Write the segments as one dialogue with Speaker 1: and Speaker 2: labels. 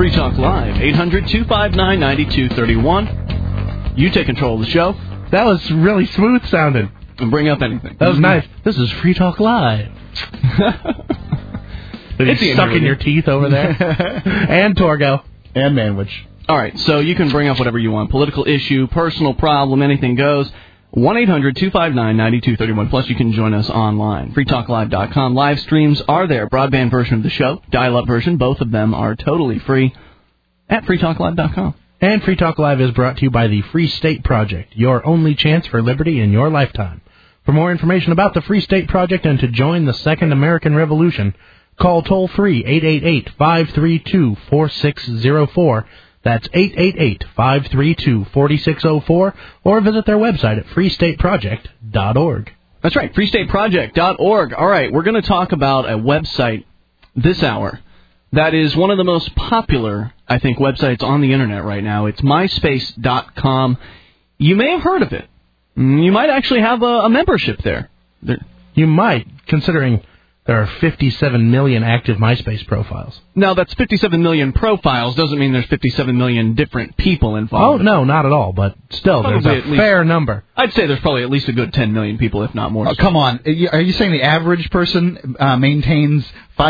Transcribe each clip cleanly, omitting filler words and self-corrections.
Speaker 1: Free Talk Live, 800-259-9231. You take control of the show.
Speaker 2: That was really smooth sounding.
Speaker 1: And bring up anything.
Speaker 2: That was nice. This is Free Talk Live. It's stuck in your teeth over there. And Torgo.
Speaker 3: And Manwich.
Speaker 1: All right, so you can bring up whatever you want. Political issue, personal problem, anything goes. 1-800-259-9231. Plus, you can join us online. freetalklive.com. Live streams are there. Broadband version of the show, dial-up version. Both of them are totally free at freetalklive.com.
Speaker 2: And Free Talk Live is brought to you by the Free State Project, your only chance for liberty in your lifetime. For more information about the Free State Project and to join the Second American Revolution, call toll-free 888-532-4604. That's 888-532-4604, or visit their website at freestateproject.org.
Speaker 1: That's right, freestateproject.org. All right, we're going to talk about a website this hour that is one of the most popular, I think, websites on the Internet right now. It's myspace.com. You may have heard of it. You might actually have a membership there.
Speaker 2: You might, considering there are 57 million active MySpace profiles.
Speaker 1: Now, that's 57 million profiles. Doesn't mean there's 57 million different people involved.
Speaker 2: Oh, no, not at all. But still, there's a fair number.
Speaker 1: I'd say there's probably at least a good 10 million people, if not more.
Speaker 3: Oh, come on. Are you saying the average person maintains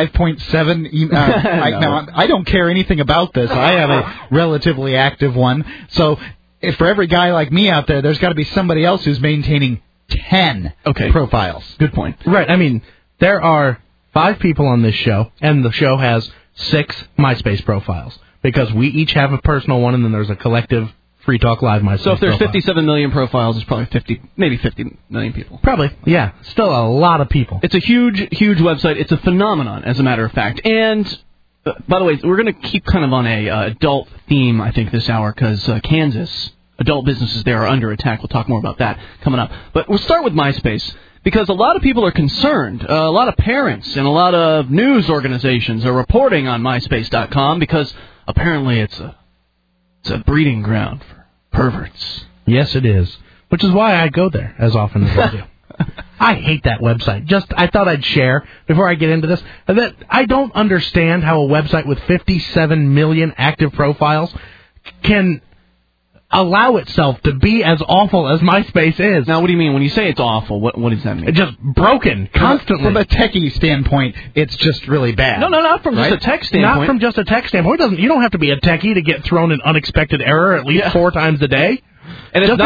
Speaker 3: 5.7? No. I don't care anything about this. I have a relatively active one. So if for every guy like me out there, there's got to be somebody else who's maintaining 10 profiles.
Speaker 1: Good point.
Speaker 2: Right. I mean, there are 5 people on this show, and the show has 6 MySpace profiles, because we each have a personal one, and then there's a collective Free Talk Live MySpace
Speaker 1: So if there's
Speaker 2: profile.
Speaker 1: 57 million profiles, there's probably 50 million people.
Speaker 2: Probably, yeah. Still a lot of people.
Speaker 1: It's a huge, huge website. It's a phenomenon, as a matter of fact. And, by the way, we're going to keep kind of on a adult theme, I think, this hour, because Kansas, adult businesses there are under attack. We'll talk more about that coming up. But we'll start with MySpace, because a lot of people are concerned. A lot of parents and a lot of news organizations are reporting on MySpace.com because apparently it's a breeding ground for perverts.
Speaker 2: Yes, it is. Which is why I go there as often as I do. I hate that website. I thought I'd share, before I get into this, that I don't understand how a website with 57 million active profiles can allow itself to be as awful as MySpace is.
Speaker 1: Now, what do you mean? When you say it's awful, what does that mean?
Speaker 2: It's just broken, constantly.
Speaker 3: From a techie standpoint, it's just really bad.
Speaker 1: No, not from just a tech standpoint.
Speaker 2: Not from just a tech standpoint. You don't have to be a techie to get thrown an unexpected error at least 4 times a day.
Speaker 1: And it's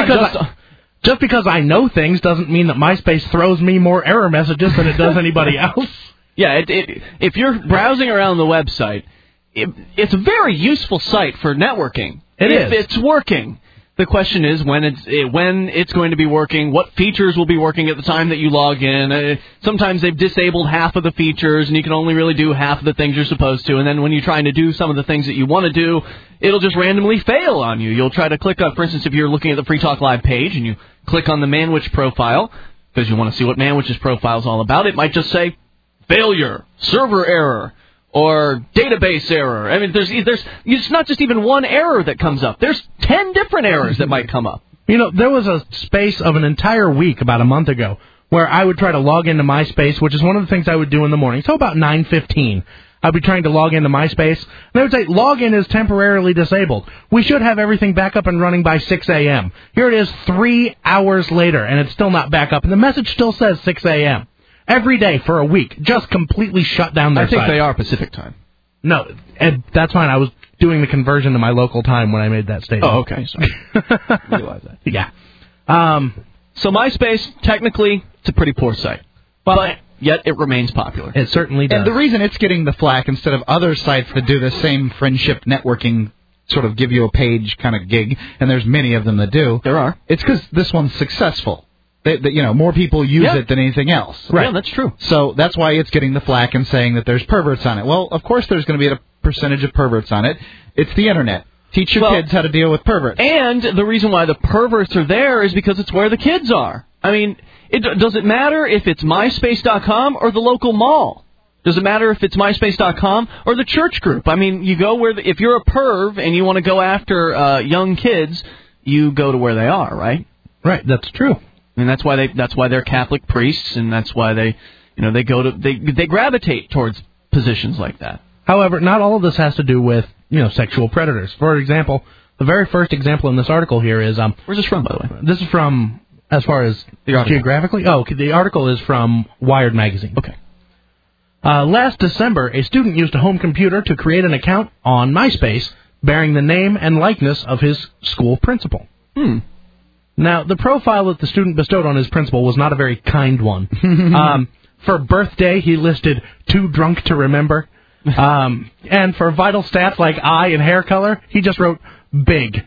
Speaker 2: just because I know things doesn't mean that MySpace throws me more error messages than it does anybody else.
Speaker 1: Yeah, if you're browsing around the website, it's a very useful site for networking. If it's working. The question is when it's going to be working, what features will be working at the time that you log in. Sometimes they've disabled half of the features, and you can only really do half of the things you're supposed to. And then when you're trying to do some of the things that you want to do, it'll just randomly fail on you. You'll try to click on, for instance, if you're looking at the Free Talk Live page, and you click on the Manwich profile, because you want to see what Manwich's profile is all about, it might just say, failure, server error, or database error. I mean, it's not just even one error that comes up. There's 10 different errors that might come up.
Speaker 2: You know, there was a space of an entire week about a month ago where I would try to log into MySpace, which is one of the things I would do in the morning. So about 9:15, I'd be trying to log into MySpace, and they would say, login is temporarily disabled. We should have everything back up and running by 6 a.m. Here it is 3 hours later, and it's still not back up, and the message still says 6 a.m. Every day for a week, just completely shut down their site.
Speaker 1: I think they are Pacific time.
Speaker 2: No, Ed, that's fine. I was doing the conversion to my local time when I made that statement.
Speaker 1: Oh, okay. Sorry. Realize that.
Speaker 2: Yeah.
Speaker 1: So MySpace, technically, it's a pretty poor site. But yet it remains popular.
Speaker 2: It certainly does.
Speaker 3: And the reason it's getting the flack instead of other sites that do the same friendship networking sort of give you a page kind of gig, and there's many of them that do.
Speaker 1: There are.
Speaker 3: It's because this one's successful. More people use it than anything else.
Speaker 1: Right. Yeah, that's true.
Speaker 3: So that's why it's getting the flack and saying that there's perverts on it. Well, of course there's going to be a percentage of perverts on it. It's the Internet. Teach your kids how to deal with perverts.
Speaker 1: And the reason why the perverts are there is because it's where the kids are. I mean, does it matter if it's MySpace.com or the local mall? Does it matter if it's MySpace.com or the church group? I mean, you go if you're a perv and you want to go after young kids, you go to where they are, right?
Speaker 2: Right, that's true.
Speaker 1: And that's why they're Catholic priests, and that's why they gravitate towards positions like that.
Speaker 2: However, not all of this has to do with sexual predators. For example, the very first example in this article here is
Speaker 1: where's this from, by the way?
Speaker 2: This is from, as far as geographically. Oh, the article is from Wired magazine.
Speaker 1: Okay.
Speaker 2: Last December, a student used a home computer to create an account on MySpace bearing the name and likeness of his school principal. Now, the profile that the student bestowed on his principal was not a very kind one. For birthday, he listed too drunk to remember. And for vital stats like eye and hair color, he just wrote big.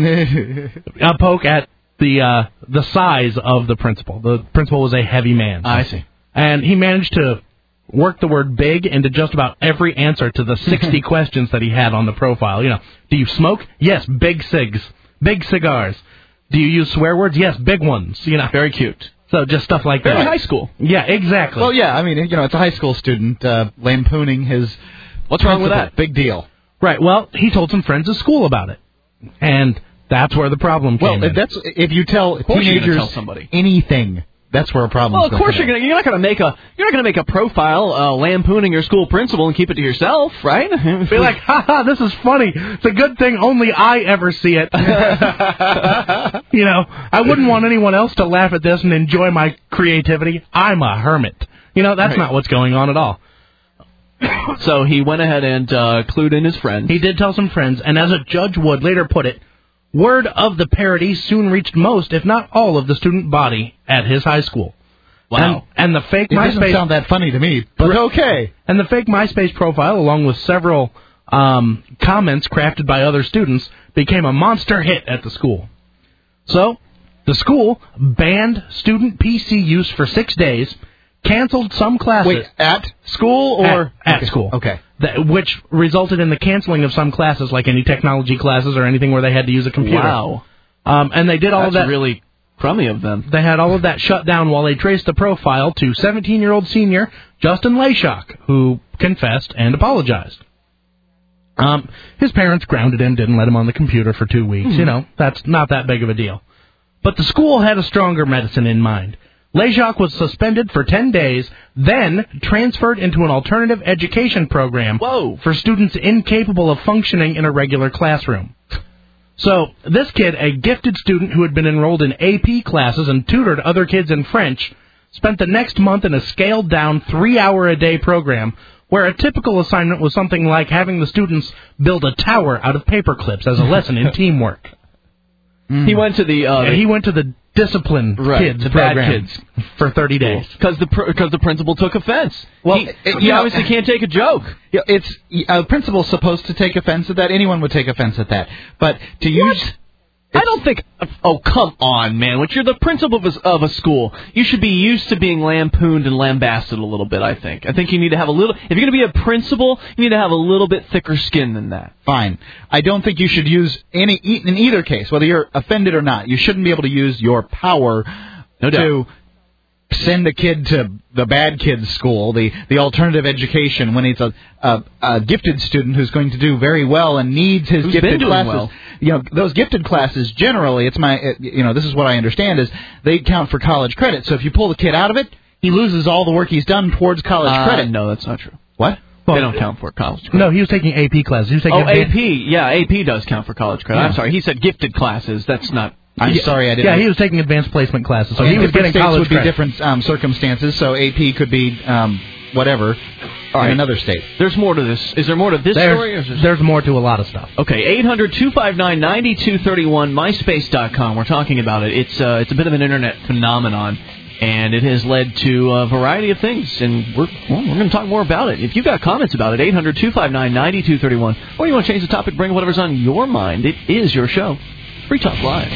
Speaker 2: A poke at the size of the principal. The principal was a heavy man.
Speaker 1: I see.
Speaker 2: And he managed to work the word big into just about every answer to the 60 questions that he had on the profile. Do you smoke? Yes, big cigs. Big cigars. Do you use swear words? Yes, big ones.
Speaker 1: Very cute.
Speaker 2: So just stuff like that.
Speaker 1: Very high school.
Speaker 2: Yeah, exactly.
Speaker 3: Well, yeah, I mean, it's a high school student lampooning his
Speaker 1: What's wrong with that?
Speaker 3: Big deal.
Speaker 2: Right, well, he told some friends at school about it. And that's where the problem came in.
Speaker 3: Well, if you tell teenagers anything, that's where a problem.
Speaker 1: Well, of course you're not going to make a profile lampooning your school principal and keep it to yourself, right?
Speaker 2: Be like, haha, this is funny. It's a good thing only I ever see it. I wouldn't want anyone else to laugh at this and enjoy my creativity. I'm a hermit. That's not what's going on at all.
Speaker 1: So he went ahead and clued in his friends.
Speaker 2: He did tell some friends, and as a judge would later put it, word of the parody soon reached most, if not all, of the student body at his high school.
Speaker 1: Wow.
Speaker 2: And the fake MySpace...
Speaker 3: It doesn't sound that funny to me, but okay.
Speaker 2: And the fake MySpace profile, along with several comments crafted by other students, became a monster hit at the school. So, the school banned student PC use for 6 days, canceled some classes...
Speaker 3: Wait, at school or...
Speaker 2: At school.
Speaker 3: Okay.
Speaker 2: Which resulted in the canceling of some classes, like any technology classes or anything where they had to use a computer.
Speaker 1: Wow.
Speaker 2: And they did all of that...
Speaker 1: That's really crummy of them.
Speaker 2: They had all of that shut down while they traced the profile to 17-year-old senior Justin Layshawk, who confessed and apologized. His parents grounded him, didn't let him on the computer for 2 weeks. That's not that big of a deal. But the school had a stronger medicine in mind. Layshawk was suspended for 10 days, then transferred into an alternative education program for students incapable of functioning in a regular classroom. So, this kid, a gifted student who had been enrolled in AP classes and tutored other kids in French, spent the next month in a scaled-down 3-hour-a-day program where a typical assignment was something like having the students build a tower out of paper clips as a lesson in teamwork.
Speaker 1: He went to
Speaker 2: the discipline kids
Speaker 1: the
Speaker 2: program
Speaker 1: bad kids
Speaker 2: for 30 days
Speaker 1: because the principal took offense. Well, he obviously can't take a joke.
Speaker 3: It's a principal's supposed to take offense at that. Anyone would take offense at that. But to use
Speaker 1: I don't think... Oh, come on, man. When you're the principal of a school, you should be used to being lampooned and lambasted a little bit, I think. I think you need to have a little... If you're going to be a principal, you need to have a little bit thicker skin than that.
Speaker 3: Fine. I don't think you should use in either case, whether you're offended or not, you shouldn't be able to use your power to send a kid to the bad kid's school, the alternative education, when he's a gifted student who's going to do very well and needs his gifted classes.
Speaker 1: Well.
Speaker 3: Those gifted classes generally, this is what I understand, is they count for college credit. So if you pull the kid out of it, he loses all the work he's done towards college credit.
Speaker 1: No, that's not true.
Speaker 3: What?
Speaker 1: They don't count for college credit.
Speaker 2: No, he was taking AP classes. He was taking
Speaker 1: AP. Yeah, AP does count for college credit.
Speaker 2: Yeah.
Speaker 1: I'm sorry. He said gifted classes. That's not...
Speaker 3: I'm sorry, I didn't...
Speaker 2: Yeah, he was taking advanced placement classes, so he was getting college
Speaker 3: credit. Would be
Speaker 2: credit.
Speaker 3: different circumstances, so AP could be whatever in another state.
Speaker 1: There's more to this. Is there more to this story? Or
Speaker 2: there's more to a lot of stuff.
Speaker 1: Okay, 800-259-9231, MySpace.com. We're talking about it. It's a bit of an internet phenomenon, and it has led to a variety of things, and we're going to talk more about it. If you've got comments about it, 800-259-9231, or you want to change the topic, bring whatever's on your mind, it is your show. Free Talk Live.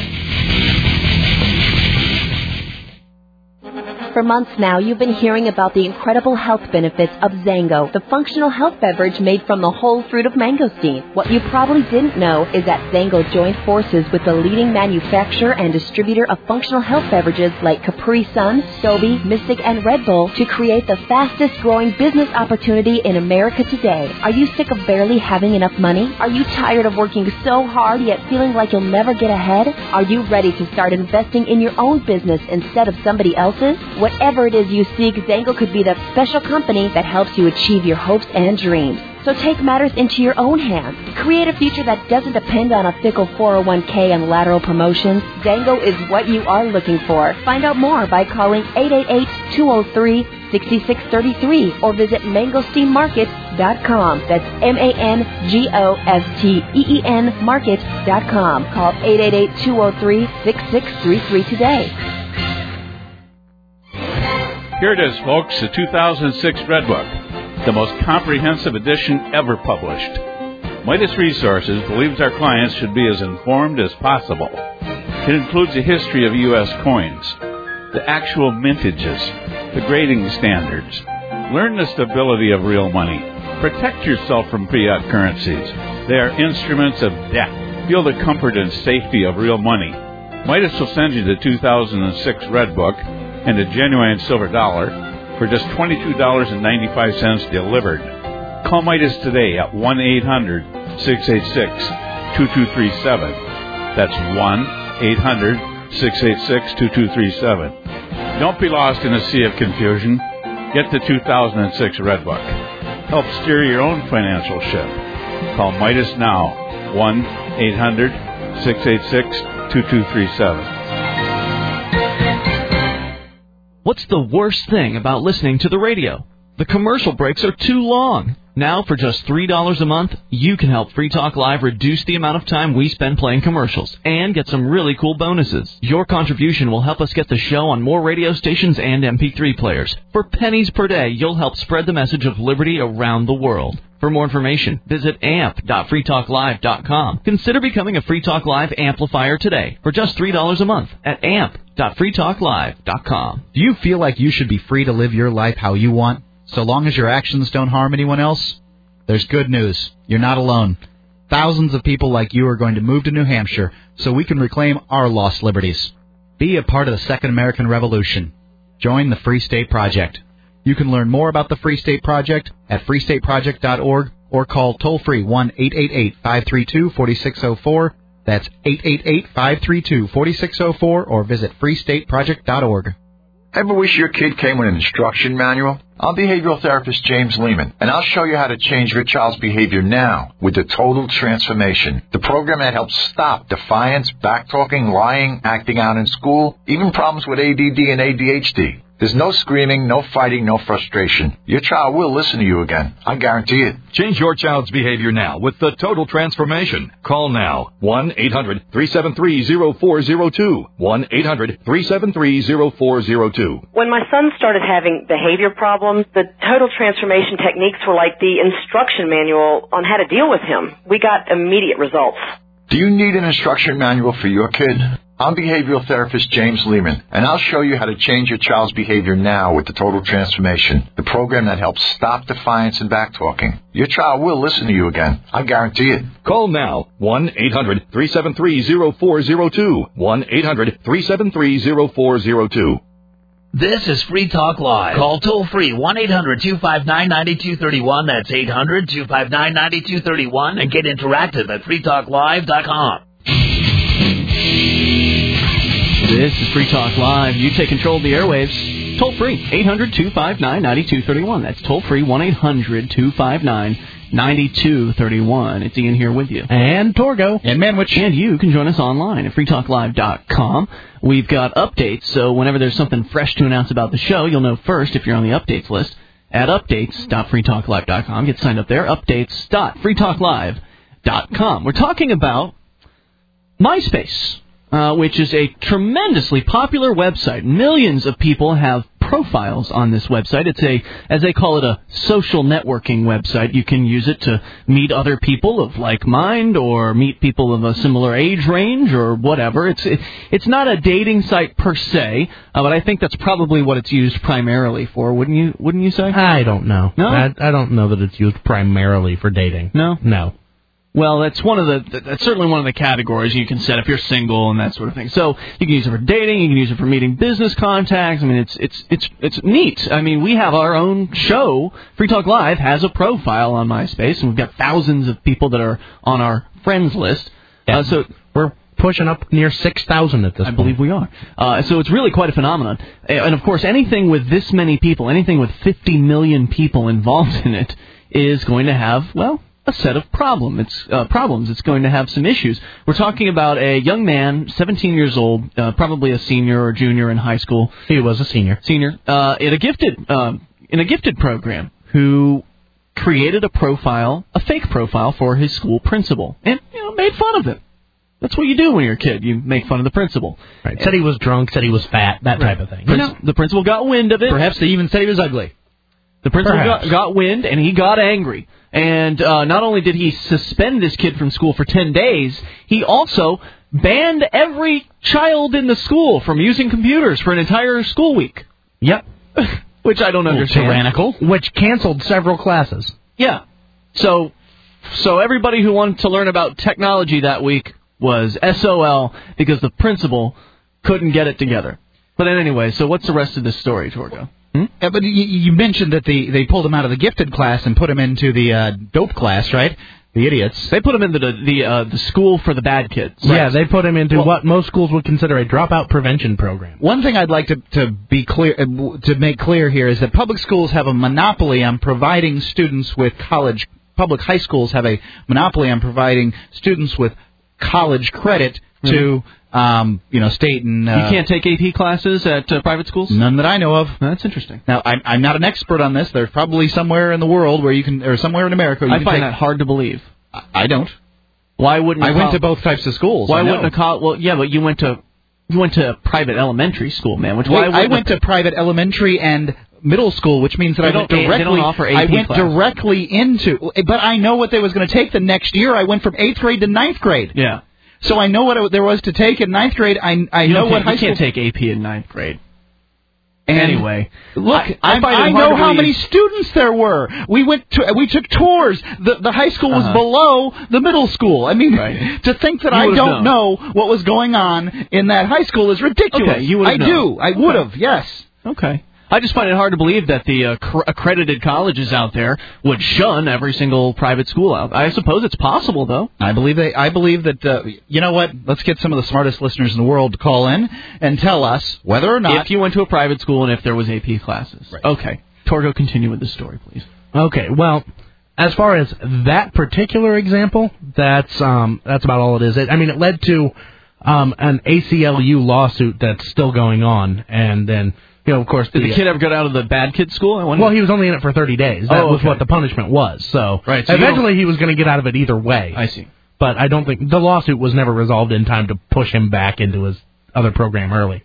Speaker 4: For months now, you've been hearing about the incredible health benefits of Zango, the functional health beverage made from the whole fruit of mangosteen. What you probably didn't know is that Zango joined forces with the leading manufacturer and distributor of functional health beverages like Capri Sun, Sobe, Mystic, and Red Bull to create the fastest-growing business opportunity in America today. Are you sick of barely having enough money? Are you tired of working so hard yet feeling like you'll never get ahead? Are you ready to start investing in your own business instead of somebody else's? Whatever it is you seek, Zango could be that special company that helps you achieve your hopes and dreams. So take matters into your own hands. Create a future that doesn't depend on a fickle 401k and lateral promotions. Zango is what you are looking for. Find out more by calling 888-203-6633 or visit mangosteinmarket.com. That's MANGOSTEEN market.com. Call 888-203-6633 today.
Speaker 5: Here it is, folks, the 2006 Red Book, the most comprehensive edition ever published. Midas Resources believes our clients should be as informed as possible. It includes a history of U.S. coins, the actual mintages, the grading standards. Learn the stability of real money. Protect yourself from fiat currencies. They are instruments of debt. Feel the comfort and safety of real money. Midas will send you the 2006 Red Book and a genuine silver dollar for just $22.95 delivered. Call Midas today at 1-800-686-2237. That's 1-800-686-2237. Don't be lost in a sea of confusion. Get the 2006 Red Book. Help steer your own financial ship. Call Midas now, 1-800-686-2237.
Speaker 1: What's the worst thing about listening to the radio? The commercial breaks are too long. Now, for just $3 a month, you can help Free Talk Live reduce the amount of time we spend playing commercials and get some really cool bonuses. Your contribution will help us get the show on more radio stations and MP3 players. For pennies per day, you'll help spread the message of liberty around the world. For more information, visit amp.freetalklive.com. Consider becoming a Free Talk Live amplifier today for just $3 a month at amp.freetalklive.com.
Speaker 3: Do you feel like you should be free to live your life how you want, so long as your actions don't harm anyone else? There's good news. You're not alone. Thousands of people like you are going to move to New Hampshire so we can reclaim our lost liberties. Be a part of the Second American Revolution. Join the Free State Project. You can learn more about the Free State Project at freestateproject.org or call toll-free 1-888-532-4604. That's 888-532-4604 or visit freestateproject.org.
Speaker 6: Ever wish your kid came with an instruction manual? I'm behavioral therapist James Lehman, and I'll show you how to change your child's behavior now with the Total Transformation, the program that helps stop defiance, backtalking, lying, acting out in school, even problems with ADD and ADHD. There's no screaming, no fighting, no frustration. Your child will listen to you again. I guarantee it.
Speaker 7: Change your child's behavior now with the Total Transformation. Call now. 1-800-373-0402. 1-800-373-0402.
Speaker 8: When my son started having behavior problems, the Total Transformation techniques were like the instruction manual on how to deal with him. We got immediate results.
Speaker 6: Do you need an instruction manual for your kid? I'm behavioral therapist James Lehman, and I'll show you how to change your child's behavior now with the Total Transformation, the program that helps stop defiance and backtalking. Your child will listen to you again. I guarantee it.
Speaker 7: Call now. 1-800-373-0402. 1-800-373-0402.
Speaker 9: This is Free Talk Live. Call toll-free 1-800-259-9231. That's 800-259-9231. And get interactive at freetalklive.com.
Speaker 1: This is Free Talk Live. You take control of the airwaves. Toll free, 800-259-9231. That's toll free, 1-800-259-9231. It's Ian here with you.
Speaker 2: And Torgo.
Speaker 3: And Manwich.
Speaker 1: And you can join us online at freetalklive.com. We've got updates, so whenever there's something fresh to announce about the show, you'll know first if you're on the updates list at updates.freetalklive.com. Get signed up there, updates.freetalklive.com. We're talking about MySpace. Which is a tremendously popular website. Millions of people have profiles on this website. It's as they call it, a social networking website. You can use it to meet other people of like mind or meet people of a similar age range or whatever. It's not a dating site per se, but I think that's probably what it's used primarily for. Wouldn't you say?
Speaker 2: I don't know.
Speaker 1: No?
Speaker 2: I don't know that it's used primarily for dating.
Speaker 1: No?
Speaker 2: No.
Speaker 1: Well, that's certainly one of the categories you can set if you're single and that sort of thing. So you can use it for dating, you can use it for meeting business contacts. I mean, it's neat. I mean, we have our own show. Free Talk Live has a profile on MySpace, and we've got thousands of people that are on our friends list. So
Speaker 2: we're pushing up near 6,000 at this point.
Speaker 1: I believe we are. So it's really quite a phenomenon. And of course, anything with this many people, anything with 50 million people involved in it, is going to have, well, a set of problems. It's going to have some issues. We're talking about a young man, 17 years old, probably a senior or junior in high school.
Speaker 2: He was a senior.
Speaker 1: In a gifted program, who created a fake profile for his school principal, and made fun of him. That's what you do when you're a kid. You make fun of the principal.
Speaker 2: Right. Said he was drunk, said he was fat, that type of thing.
Speaker 1: The principal got wind of it.
Speaker 3: Perhaps they even said he was ugly.
Speaker 1: The principal got wind, and he got angry. And not only did he suspend this kid from school for 10 days, he also banned every child in the school from using computers for an entire school week.
Speaker 2: Yep.
Speaker 1: Which I don't understand.
Speaker 3: Tyrannical.
Speaker 2: Which canceled several classes.
Speaker 1: Yeah. So everybody who wanted to learn about technology that week was SOL because the principal couldn't get it together. But anyway, so what's the rest of this story, Torgo?
Speaker 3: But you mentioned that they pulled him out of the gifted class and put him into the dope class, right? The idiots.
Speaker 1: They put him into the school for the bad kids.
Speaker 2: Right. Yeah, they put him into what most schools would consider a dropout prevention program.
Speaker 3: One thing I'd like to be clear, to make clear here, is that public schools have a monopoly on providing students with college. Public high schools have a monopoly on providing students with college credit to state and...
Speaker 1: you can't take AP classes at private schools?
Speaker 3: None that I know of.
Speaker 1: That's interesting.
Speaker 3: Now, I'm not an expert on this. There's probably somewhere in the world where you can, or somewhere in America where you
Speaker 1: I find that hard to believe.
Speaker 3: I don't.
Speaker 1: Why wouldn't
Speaker 3: I went to both types of schools.
Speaker 1: Why wouldn't a college... Well, yeah, but you went to private elementary school, man.
Speaker 3: I went to private elementary and middle school, which means that I went directly.
Speaker 1: They don't offer AP
Speaker 3: directly into. But I know what they was going to take the next year. I went from 8th grade to 9th grade.
Speaker 1: Yeah.
Speaker 3: So I know what there was to take in 9th grade. I know what high school...
Speaker 1: You can't take AP in 9th grade. And anyway,
Speaker 3: look, I know how many students there were. We took tours. The high school was below the middle school. I mean, to think that I don't know what was going on in that high school is ridiculous.
Speaker 1: Okay, you would have known.
Speaker 3: I would have, yes.
Speaker 1: Okay. I just find it hard to believe that the accredited colleges out there would shun every single private school out. I suppose it's possible, though.
Speaker 3: I believe that. You know what? Let's get some of the smartest listeners in the world to call in and tell us whether or not
Speaker 1: if you went to a private school and if there was AP classes. Right. Okay, Torgo, continue with the story, please.
Speaker 2: Okay. Well, as far as that particular example, that's about all it is. It led to an ACLU lawsuit that's still going on, and then. Of course,
Speaker 1: did the kid ever get out of the bad kid school?
Speaker 2: Well, he was only in it for 30 days. That was what the punishment was. So eventually he was going to get out of it either way.
Speaker 1: I see.
Speaker 2: But I don't think the lawsuit was never resolved in time to push him back into his other program early.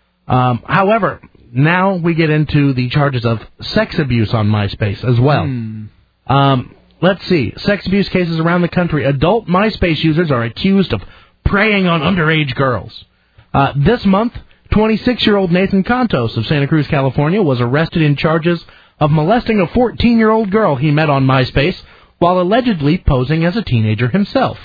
Speaker 2: However, now we get into the charges of sex abuse on MySpace as well. Let's see. Sex abuse cases around the country. Adult MySpace users are accused of preying on underage girls. This month, 26-year-old Nathan Contos of Santa Cruz, California, was arrested in charges of molesting a 14-year-old girl he met on MySpace while allegedly posing as a teenager himself.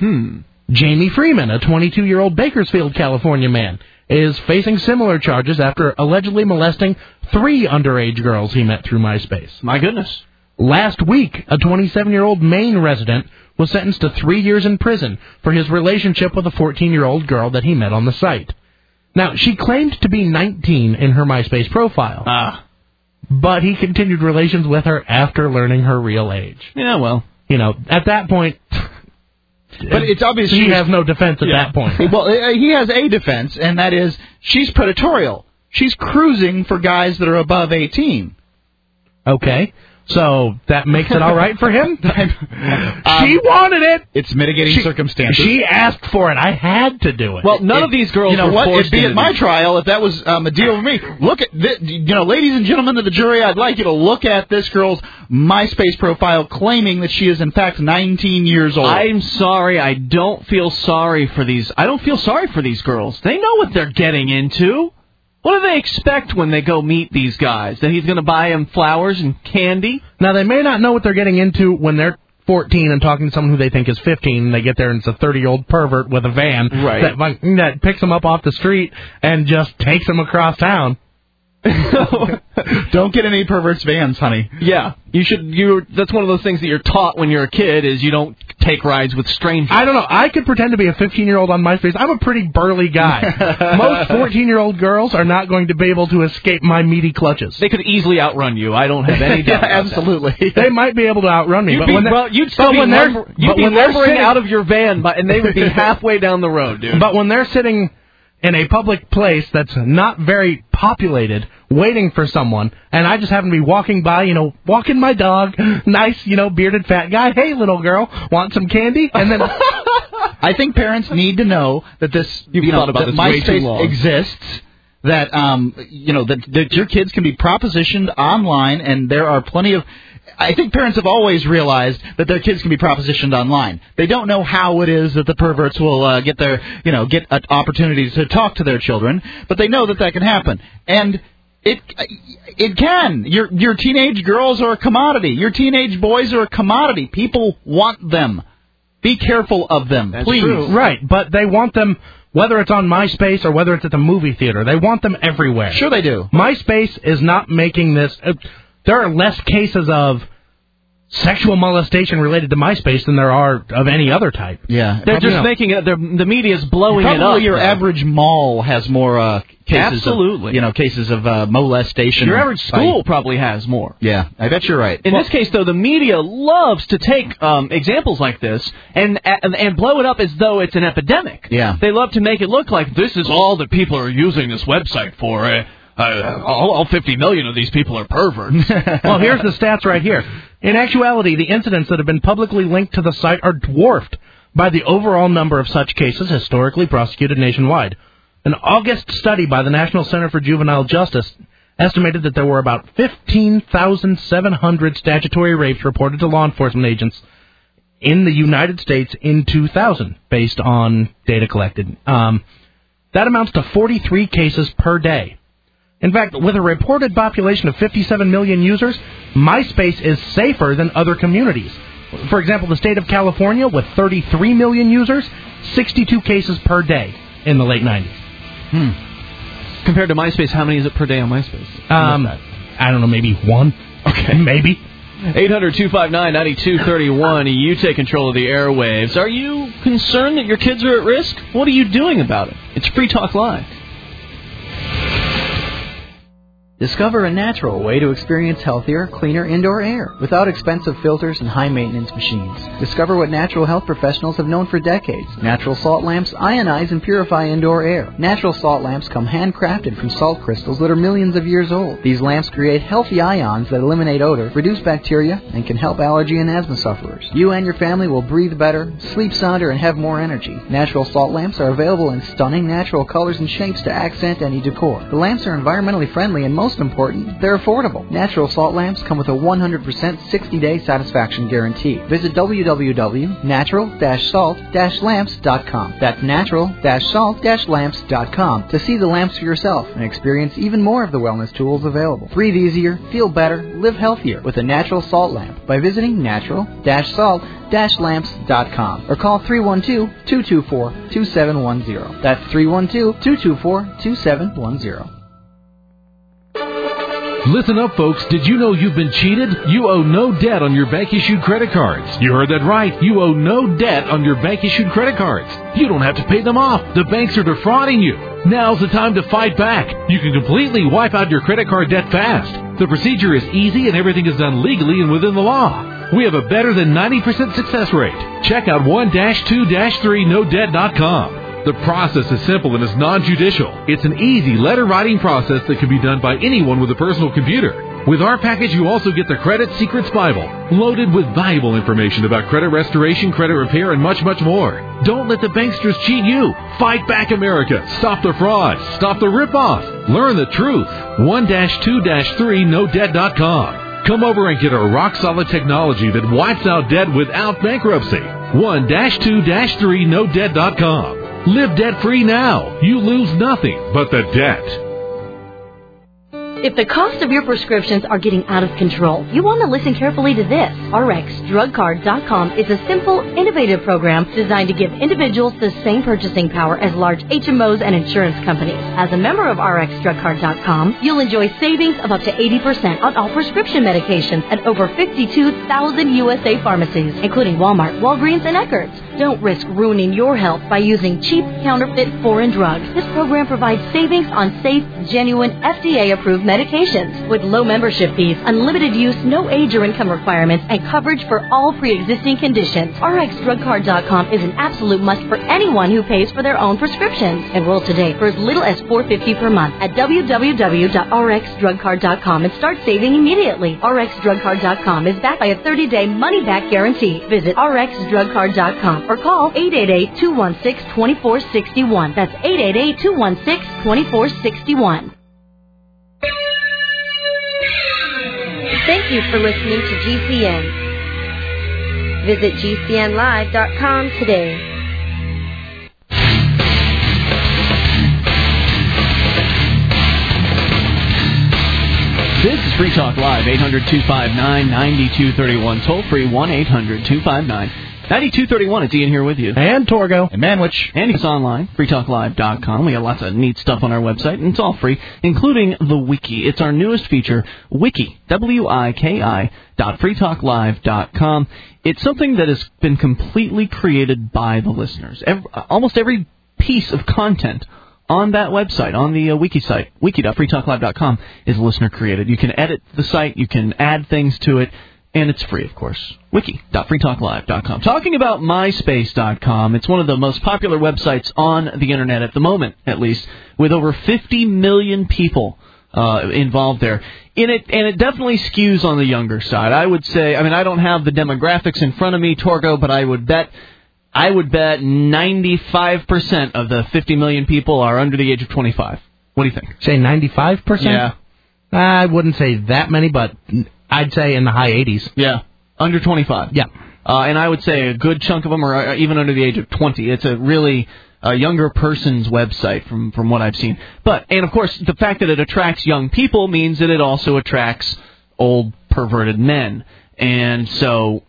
Speaker 2: Jamie Freeman, a 22-year-old Bakersfield, California man, is facing similar charges after allegedly molesting 3 underage girls he met through MySpace.
Speaker 1: My goodness.
Speaker 2: Last week, a 27-year-old Maine resident was sentenced to 3 years in prison for his relationship with a 14-year-old girl that he met on the site. Now, she claimed to be 19 in her MySpace profile. But he continued relations with her after learning her real age.
Speaker 1: Yeah, well.
Speaker 2: At that point...
Speaker 3: But it's obvious
Speaker 2: he has no defense at that point.
Speaker 3: Well, he has a defense, and that is she's predatorial. She's cruising for guys that are above 18.
Speaker 2: Okay. So that makes it all right for him? She wanted it.
Speaker 3: It's mitigating circumstances.
Speaker 2: She asked for it. I had to do it.
Speaker 1: Well, none of these girls were forced.
Speaker 3: It'd be at my trial if that was a deal with me. Look at ladies and gentlemen of the jury, I'd like you to look at this girl's MySpace profile claiming that she is in fact 19 years old.
Speaker 1: I'm sorry. I don't feel sorry for these. I don't feel sorry for these girls. They know what they're getting into. What do they expect when they go meet these guys? That he's going to buy them flowers and candy?
Speaker 2: Now, they may not know what they're getting into when they're 14 and talking to someone who they think is 15, and they get there and it's a 30-year-old pervert with a van that picks them up off the street and just takes them across town.
Speaker 3: Don't get any perverts' vans, honey.
Speaker 1: Yeah, you should. That's one of those things that you're taught when you're a kid is you don't take rides with strangers.
Speaker 2: I don't know. I could pretend to be a 15-year-old on MySpace. I'm a pretty burly guy. Most 14-year-old girls are not going to be able to escape my meaty clutches.
Speaker 1: They could easily outrun you. I don't have any doubt.
Speaker 3: Absolutely.
Speaker 2: They might be able to outrun me.
Speaker 1: You'd still be lumbering out of your van, and they would be halfway down the road, dude.
Speaker 2: But when they're sitting in a public place that's not very populated, waiting for someone, and I just happen to be walking by, walking my dog, nice, bearded fat guy, hey, little girl, want some candy? And then
Speaker 3: I think parents need to know that that MySpace exists, that that your kids can be propositioned online, and there are plenty of. I think parents have always realized that their kids can be propositioned online. They don't know how it is that the perverts will get opportunities to talk to their children, but they know that can happen. And it can. Your teenage girls are a commodity. Your teenage boys are a commodity. People want them. Be careful of them,
Speaker 2: That's
Speaker 3: please.
Speaker 2: True. Right, but they want them. Whether it's on MySpace or whether it's at the movie theater, they want them everywhere.
Speaker 3: Sure they do.
Speaker 2: MySpace is not making this. There are less cases of sexual molestation related to MySpace than there are of any other type.
Speaker 3: Yeah.
Speaker 1: They're just making it, the media's blowing it up.
Speaker 3: Probably your average mall has more cases
Speaker 1: Absolutely.
Speaker 3: of, cases of molestation.
Speaker 1: Your average school probably has more.
Speaker 3: Yeah, I bet you're right.
Speaker 1: In this case, though, the media loves to take examples like this and blow it up as though it's an epidemic.
Speaker 3: Yeah.
Speaker 1: They love to make it look like this is all that people are using this website for. All 50 million of these people are perverts.
Speaker 2: Well, here's the stats right here. In actuality, the incidents that have been publicly linked to the site are dwarfed by the overall number of such cases historically prosecuted nationwide. An August study by the National Center for Juvenile Justice estimated that there were about 15,700 statutory rapes reported to law enforcement agents in the United States in 2000, based on data collected. That amounts to 43 cases per day. In fact, with a reported population of 57 million users, MySpace is safer than other communities. For example, the state of California, with 33 million users, 62 cases per day in the late 90s.
Speaker 1: Compared to MySpace, how many is it per day on MySpace?
Speaker 2: I don't know, maybe one.
Speaker 1: Okay.
Speaker 2: Maybe.
Speaker 1: 800-259-9231. You take control of the airwaves. Are you concerned that your kids are at risk? What are you doing about it? It's Free Talk Live.
Speaker 10: Discover a natural way to experience healthier, cleaner indoor air without expensive filters and high-maintenance machines. Discover what natural health professionals have known for decades. Natural salt lamps ionize and purify indoor air. Natural salt lamps come handcrafted from salt crystals that are millions of years old. These lamps create healthy ions that eliminate odor, reduce bacteria, and can help allergy and asthma sufferers. You and your family will breathe better, sleep sounder, and have more energy. Natural salt lamps are available in stunning natural colors and shapes to accent any decor. The lamps are environmentally friendly and most important, they're affordable. Natural salt lamps come with a 100% 60-day satisfaction guarantee. Visit www.natural-salt-lamps.com. That's natural-salt-lamps.com to see the lamps for yourself and experience even more of the wellness tools available. Breathe easier, feel better, live healthier with a natural salt lamp by visiting natural-salt-lamps.com or call 312-224-2710. That's 312-224-2710.
Speaker 11: Listen up, folks. Did you know you've been cheated? You owe no debt on your bank-issued credit cards. You heard that right. You owe no debt on your bank-issued credit cards. You don't have to pay them off. The banks are defrauding you. Now's the time to fight back. You can completely wipe out your credit card debt fast. The procedure is easy and everything is done legally and within the law. We have a better than 90% success rate. Check out 1-2-3nodebt.com. The process is simple and is non-judicial. It's an easy letter-writing process that can be done by anyone with a personal computer. With our package, you also get the Credit Secrets Bible, loaded with valuable information about credit restoration, credit repair, and much, much more. Don't let the banksters cheat you. Fight back, America. Stop the fraud. Stop the rip-off. Learn the truth. 1-2-3nodebt.com. Come over and get our rock-solid technology that wipes out debt without bankruptcy. 1-2-3nodebt.com. Live debt-free now. You lose nothing but the debt.
Speaker 12: If the cost of your prescriptions are getting out of control, you want to listen carefully to this. RxDrugCard.com is a simple, innovative program designed to give individuals the same purchasing power as large HMOs and insurance companies. As a member of RxDrugCard.com, you'll enjoy savings of up to 80% on all prescription medications at over 52,000 USA pharmacies, including Walmart, Walgreens, and Eckerd's. Don't risk ruining your health by using cheap, counterfeit, foreign drugs. This program provides savings on safe, genuine, FDA-approved medications with low membership fees, unlimited use, no age or income requirements, and coverage for all pre-existing conditions. RxDrugCard.com is an absolute must for anyone who pays for their own prescriptions. Enroll today for as little as $4.50 per month at www.rxdrugcard.com and start saving immediately. RxDrugCard.com is backed by a 30-day money-back guarantee. Visit RxDrugCard.com or call 888-216-2461. That's 888-216-2461.
Speaker 13: Thank you for listening to GCN. Visit GCNlive.com today.
Speaker 1: This is Free Talk Live, 800-259-9231. Toll free, 1-800-259-9231. It's Ian here with you.
Speaker 2: And Torgo.
Speaker 3: And Manwich.
Speaker 1: And it's online, freetalklive.com. We got lots of neat stuff on our website, and it's all free, including the Wiki. It's our newest feature, Wiki, WIKI.freetalklive.com. It's something that has been completely created by the listeners. Almost every piece of content on that website, on the wiki site, wiki.freetalklive.com, is listener-created. You can edit the site, you can add things to it, and it's free, of course. Wiki.freetalklive.com. Talking about MySpace.com, it's one of the most popular websites on the Internet at the moment, at least, with over 50 million people involved there. And it definitely skews on the younger side. I would say, I mean, I don't have the demographics in front of me, Torgo, but I would bet 95% of the 50 million people are under the age of 25. What do you think?
Speaker 2: Say 95%?
Speaker 1: Yeah.
Speaker 2: I wouldn't say that many, but I'd say in the high 80s.
Speaker 1: Yeah. Under 25.
Speaker 2: Yeah.
Speaker 1: And I would say a good chunk of them are even under the age of 20. It's a really younger person's website from what I've seen. And of course, the fact that it attracts young people means that it also attracts old perverted men. And so,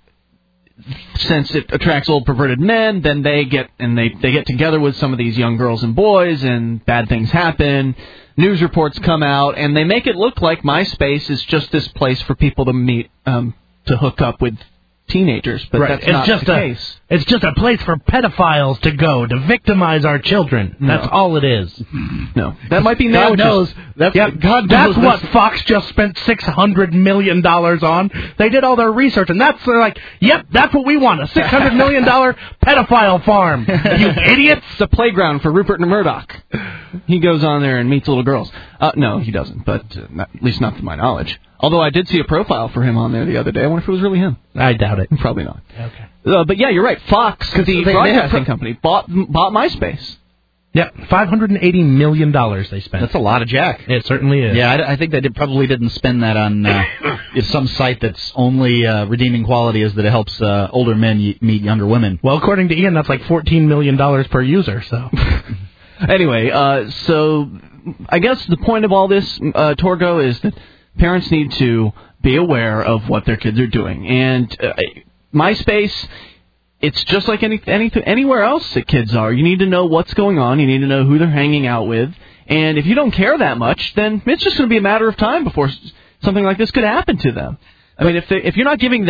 Speaker 1: since it attracts old perverted men, then they get together with some of these young girls and boys, and bad things happen. News reports come out, and they make it look like MySpace is just this place for people to meet, to hook up with teenagers, but
Speaker 2: right.
Speaker 1: That's not the case.
Speaker 2: It's just a place for pedophiles to go to victimize our children.
Speaker 1: No.
Speaker 2: That's all it is.
Speaker 1: No, that might be
Speaker 2: God knows.
Speaker 1: That's
Speaker 2: what Fox just spent $600 million on. They did all their research, and they're like, yep, that's what we want, a $600 million pedophile farm. You idiots!
Speaker 1: It's a playground for Rupert Murdoch. He goes on there and meets little girls. No, he doesn't, but at least not to my knowledge. Although I did see a profile for him on there the other day. I wonder if it was really him.
Speaker 2: I doubt it.
Speaker 1: Probably not.
Speaker 2: Okay.
Speaker 1: But yeah, you're right. Fox, the broadcasting company, bought MySpace.
Speaker 2: Yep, $580 million they spent.
Speaker 3: That's a lot of jack.
Speaker 2: It certainly is.
Speaker 3: Yeah, I think they probably didn't spend that on some site that's only redeeming quality is that it helps older men meet younger women.
Speaker 2: Well, according to Ian, that's like $14 million per user, so...
Speaker 1: Anyway, so I guess the point of all this, Torgo, is that parents need to be aware of what their kids are doing. And MySpace, it's just like anywhere else that kids are. You need to know what's going on. You need to know who they're hanging out with. And if you don't care that much, then it's just going to be a matter of time before something like this could happen to them. I mean, if you're not giving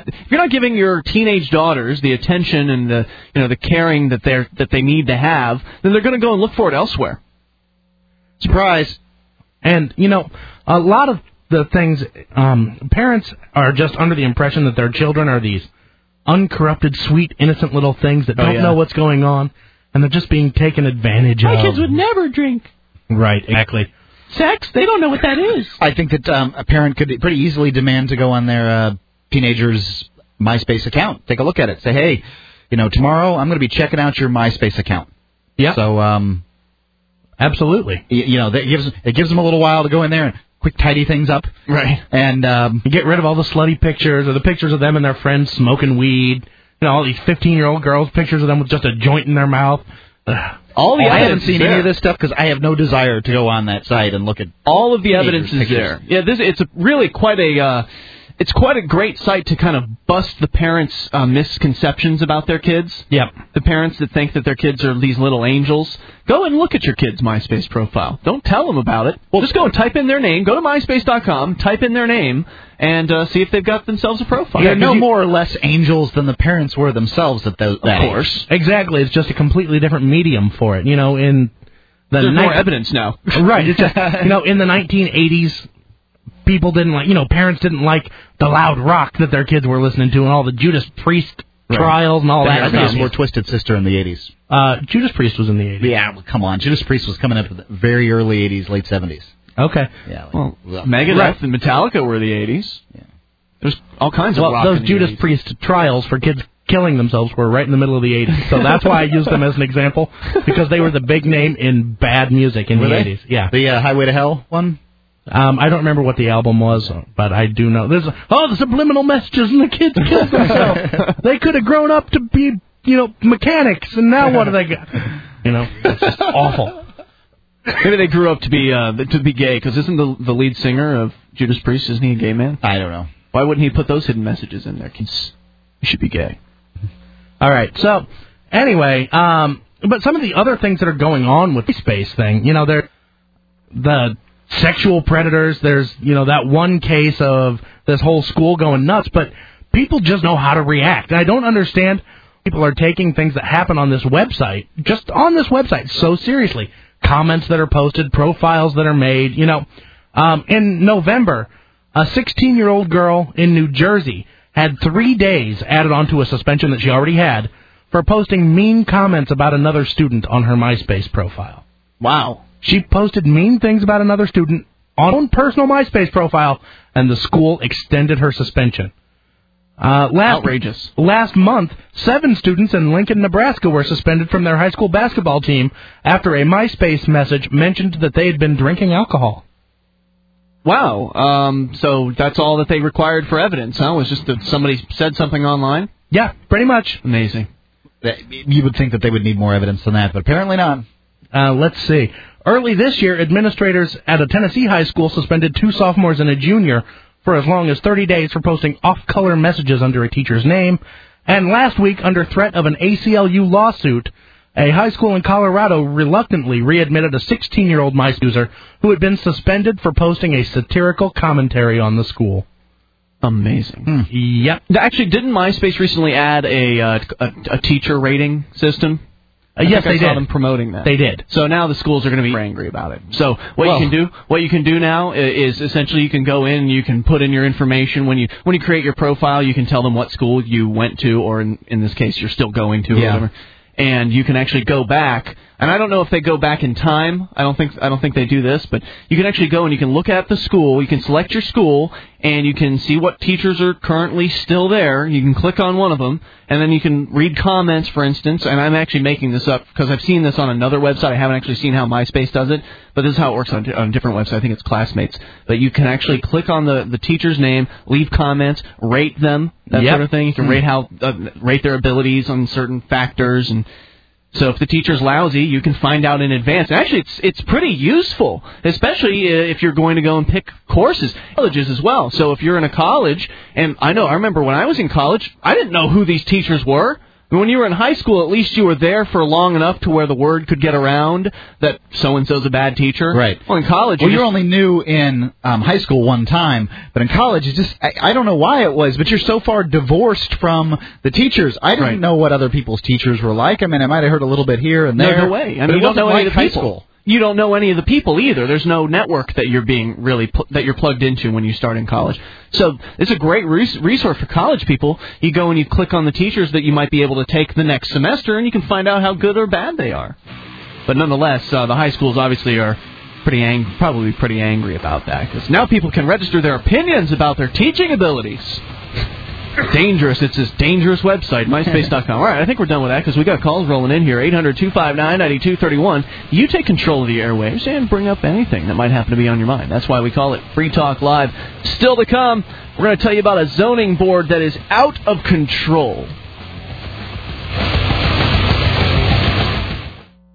Speaker 1: your teenage daughters the attention and the caring that they need to have, then they're going to go and look for it elsewhere.
Speaker 3: Surprise.
Speaker 2: And a lot of the things, parents are just under the impression that their children are these uncorrupted, sweet, innocent little things that don't know what's going on, and they're just being taken advantage of.
Speaker 1: My kids would never drink.
Speaker 2: Right, exactly.
Speaker 1: Sex? They don't know what that is.
Speaker 3: I think that a parent could pretty easily demand to go on their teenager's MySpace account. Take a look at it. Say, hey, tomorrow I'm going to be checking out your MySpace account.
Speaker 2: Yeah.
Speaker 3: So,
Speaker 2: absolutely.
Speaker 3: It gives them a little while to go in there and quick tidy things up.
Speaker 1: Right.
Speaker 2: And get rid of all the slutty pictures or the pictures of them and their friends smoking weed. All these 15-year-old girls, pictures of them with just a joint in their mouth.
Speaker 3: I haven't seen any of this stuff because I have no desire to go on that site and look at
Speaker 1: all of the evidence is
Speaker 3: pictures.
Speaker 1: there. Yeah, it's really quite a it's quite a great site to kind of bust the parents' misconceptions about their kids.
Speaker 2: Yep.
Speaker 1: The parents that think that their kids are these little angels. Go and look at your kid's MySpace profile. Don't tell them about it. Well, just go and type in their name. Go to MySpace.com, type in their name, and see if they've got themselves a profile.
Speaker 3: They're no more or less angels than the parents were themselves at that
Speaker 1: Of course.
Speaker 3: age.
Speaker 2: Exactly. It's just a completely different medium for it. You know, in the
Speaker 1: There's more evidence now.
Speaker 2: Right. It's just, in the 1980s, people didn't like, parents didn't like the loud rock that their kids were listening to and all the Judas Priest trials and all that
Speaker 3: I think
Speaker 2: stuff.
Speaker 3: it's more Twisted Sister in the 80s.
Speaker 2: Judas Priest was in the 80s.
Speaker 3: Yeah, well, come on. Judas Priest was coming up in the very early 80s, late 70s.
Speaker 2: Okay.
Speaker 3: Yeah.
Speaker 1: Well, Megadeth and Metallica were the 80s. Yeah. There's all kinds of rock
Speaker 2: those
Speaker 1: in the
Speaker 2: Judas
Speaker 1: 80s.
Speaker 2: Priest trials for kids killing themselves were right in the middle of the 80s. So that's why I used them as an example, because they were the big name in bad music in the 80s. Yeah.
Speaker 3: The Highway to Hell one?
Speaker 2: I don't remember what the album was, but I do know. There's the subliminal messages and the kids killed themselves. They could have grown up to be, mechanics, and now what do they got? It's just awful.
Speaker 1: Maybe they grew up to be gay, because isn't the lead singer of Judas Priest, isn't he a gay man?
Speaker 3: I don't know.
Speaker 1: Why wouldn't he put those hidden messages in there? Kids, you should be gay.
Speaker 2: All right, so anyway, but some of the other things that are going on with the space thing, they're the sexual predators. There's, that one case of this whole school going nuts, but people just know how to react. And I don't understand people are taking things that happen on this website, just on this website, so seriously. Comments that are posted, profiles that are made, In November, a 16-year-old girl in New Jersey had 3 days added onto a suspension that she already had for posting mean comments about another student on her MySpace profile.
Speaker 1: Wow.
Speaker 2: She posted mean things about another student on her own personal MySpace profile, and the school extended her suspension.
Speaker 1: Outrageous.
Speaker 2: Last month, 7 students in Lincoln, Nebraska were suspended from their high school basketball team after a MySpace message mentioned that they had been drinking alcohol.
Speaker 1: Wow. So that's all that they required for evidence, huh? Was just that somebody said something online?
Speaker 2: Yeah, pretty much.
Speaker 1: Amazing.
Speaker 3: You would think that they would need more evidence than that, but apparently not.
Speaker 2: Let's see. Early this year, administrators at a Tennessee high school suspended 2 sophomores and a junior for as long as 30 days for posting off-color messages under a teacher's name. And last week, under threat of an ACLU lawsuit, a high school in Colorado reluctantly readmitted a 16-year-old MySpace user who had been suspended for posting a satirical commentary on the school.
Speaker 1: Amazing.
Speaker 2: Yep.
Speaker 1: Actually, didn't MySpace recently add a teacher rating system?
Speaker 2: Yes, they
Speaker 1: I saw
Speaker 2: did.
Speaker 1: them promoting that.
Speaker 2: They did.
Speaker 1: So now the schools are going to be angry about it. So what you can do now is essentially you can go in and you can put in your information when you create your profile. You can tell them what school you went to, or in this case you're still going to, or whatever. And you can actually go back. And I don't know if they go back in time. I don't think they do this, but you can actually go and you can look at the school. You can select your school, and you can see what teachers are currently still there. You can click on one of them, and then you can read comments, for instance. And I'm actually making this up because I've seen this on another website. I haven't actually seen how MySpace does it, but this is how it works on a different website. I think it's Classmates. But you can actually click on the teacher's name, leave comments, rate them, that sort of thing. You can rate their abilities on certain factors, and so if the teacher's lousy, you can find out in advance. And actually, it's pretty useful, especially if you're going to go and pick courses, colleges as well. So if you're in a college, and I remember when I was in college, I didn't know who these teachers were. When you were in high school, at least you were there for long enough to where the word could get around that so-and-so's a bad teacher.
Speaker 3: Right.
Speaker 1: Well, in college...
Speaker 3: you only knew in high school one time, but in college, it's just... I don't know why it was, but you're so far divorced from the teachers. I didn't know what other people's teachers were like. I mean, I might have heard a little bit here and there.
Speaker 1: No way. I mean,
Speaker 3: but
Speaker 1: you don't know any of the
Speaker 3: high
Speaker 1: people.
Speaker 3: School.
Speaker 1: You don't know any of the people either. There's no network that you're being that you're plugged into when you start in college. So it's a great resource for college people. You go and you click on the teachers that you might be able to take the next semester, and you can find out how good or bad they are. But nonetheless, the high schools obviously are probably pretty angry about that, because now people can register their opinions about their teaching abilities. Dangerous. It's this dangerous website, MySpace.com. All right, I think we're done with that because we got calls rolling in here. 800-259-9231. You take control of the airwaves and bring up anything that might happen to be on your mind. That's why we call it Free Talk Live. Still to come, we're going to tell you about a zoning board that is out of control.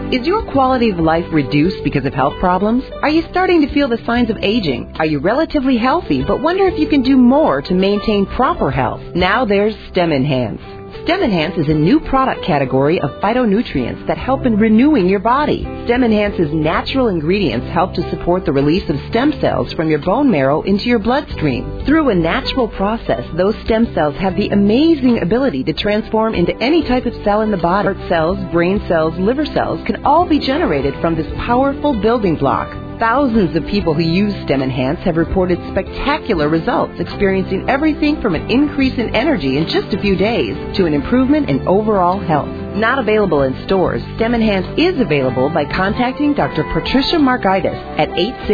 Speaker 14: Is your quality of life reduced because of health problems? Are you starting to feel the signs of aging? Are you relatively healthy but wonder if you can do more to maintain proper health? Now there's Stem Enhance. Stem Enhance is a new product category of phytonutrients that help in renewing your body. Stem Enhance's natural ingredients help to support the release of stem cells from your bone marrow into your bloodstream. Through a natural process, those stem cells have the amazing ability to transform into any type of cell in the body. Heart cells, brain cells, liver cells can all be generated from this powerful building block. Thousands of people who use Stem Enhance have reported spectacular results, experiencing everything from an increase in energy in just a few days to an improvement in overall health. Not available in stores, Stem Enhance is available by contacting Dr. Patricia Markaitis at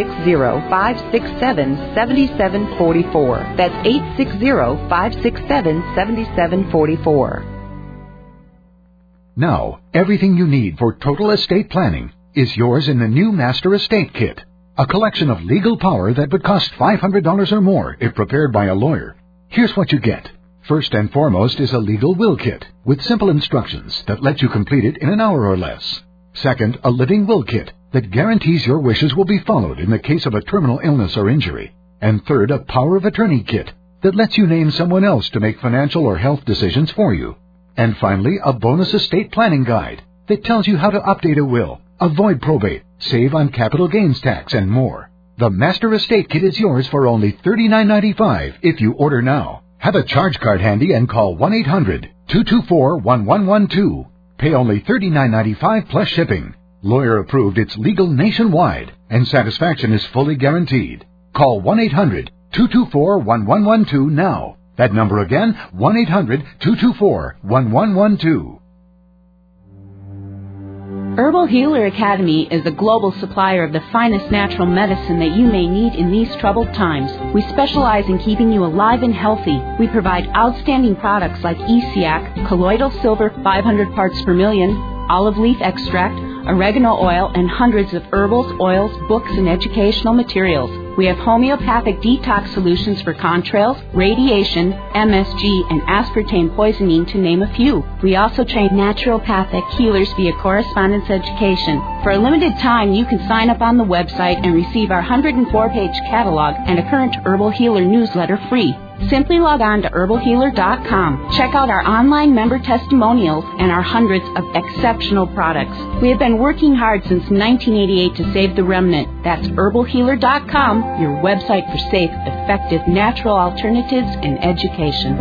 Speaker 14: 860-567-7744. That's 860-567-7744.
Speaker 15: Now, everything you need for total estate planning is yours in the new Master Estate Kit, a collection of legal power that would cost $500 or more if prepared by a lawyer. Here's what you get. First and foremost is a legal will kit with simple instructions that let you complete it in an hour or less. Second, a living will kit that guarantees your wishes will be followed in the case of a terminal illness or injury. And third, a power of attorney kit that lets you name someone else to make financial or health decisions for you. And finally, a bonus estate planning guide that tells you how to update a will, avoid probate, save on capital gains tax, and more. The Master Estate Kit is yours for only $39.95 if you order now. Have a charge card handy and call 1-800-224-1112. Pay only $39.95 plus shipping. Lawyer approved, it's legal nationwide, and satisfaction is fully guaranteed. Call 1-800-224-1112 now. That number again, 1-800-224-1112.
Speaker 16: Herbal Healer Academy is a global supplier of the finest natural medicine that you may need in these troubled times. We specialize in keeping you alive and healthy. We provide outstanding products like ESIAC, colloidal silver 500 parts per million, olive leaf extract, oregano oil, and hundreds of herbals, oils, books, and educational materials. We have homeopathic detox solutions for contrails, radiation, MSG, and aspartame poisoning, to name a few. We also train naturopathic healers via correspondence education. For a limited time, you can sign up on the website and receive our 104-page catalog and a current Herbal Healer newsletter free. Simply log on to herbalhealer.com. Check out our online member testimonials and our hundreds of exceptional products. We have been working hard since 1988 to save the remnant. That's herbalhealer.com, your website for safe, effective, natural alternatives and education.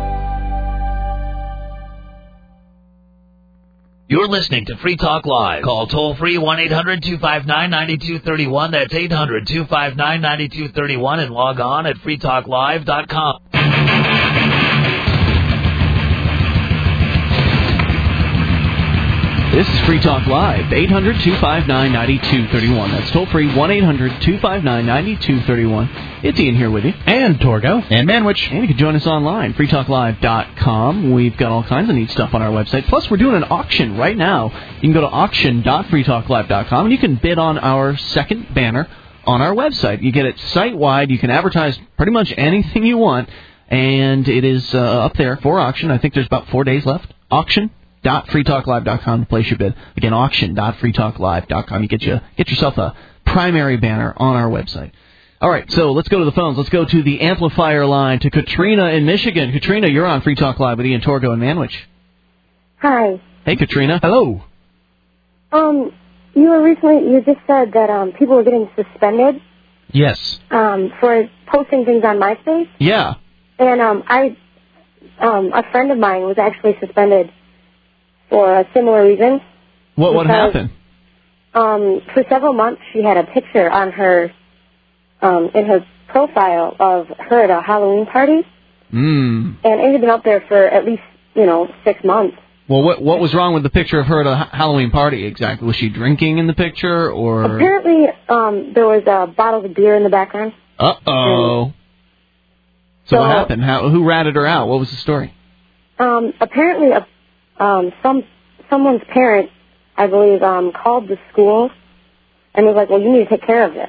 Speaker 9: You're listening to Free Talk Live. Call toll-free 1-800-259-9231. That's 800-259-9231. And log on at freetalklive.com.
Speaker 1: This is Free Talk Live, 800-259-9231. That's toll-free, 1-800-259-9231. It's Ian here with you.
Speaker 2: And Torgo.
Speaker 3: And Manwich.
Speaker 1: And you can join us online, freetalklive.com. We've got all kinds of neat stuff on our website. Plus, we're doing an auction right now. You can go to auction.freetalklive.com, and you can bid on our second banner on our website. You get it site-wide. You can advertise pretty much anything you want, and it is up there for auction. I think there's about 4 days left. Auction.freetalklive.com to place your bid. Again, auction.freetalklive.com. You get yourself a primary banner on our website. All right, so let's go to the phones. Let's go to the amplifier line to Katrina in Michigan. Katrina, you're on Free Talk Live with Ian Torgo and Manwich.
Speaker 17: Hi.
Speaker 1: Hey, Katrina. Hello.
Speaker 17: You just said that people were getting suspended.
Speaker 2: Yes.
Speaker 17: For posting things on MySpace.
Speaker 1: Yeah.
Speaker 17: And a friend of mine was actually suspended for a similar reason.
Speaker 1: What happened?
Speaker 17: For several months, she had a picture on her, in her profile of her at a Halloween party. And it had been up there for at least, 6 months.
Speaker 1: Well, what was wrong with the picture of her at a Halloween party exactly? Was she drinking in the picture, or?
Speaker 17: Apparently, there was bottles of beer in the background.
Speaker 1: Uh-oh. So what happened? Who ratted her out? What was the story?
Speaker 17: Apparently, someone's parent, I believe, called the school and was like, well, you need to take care of this.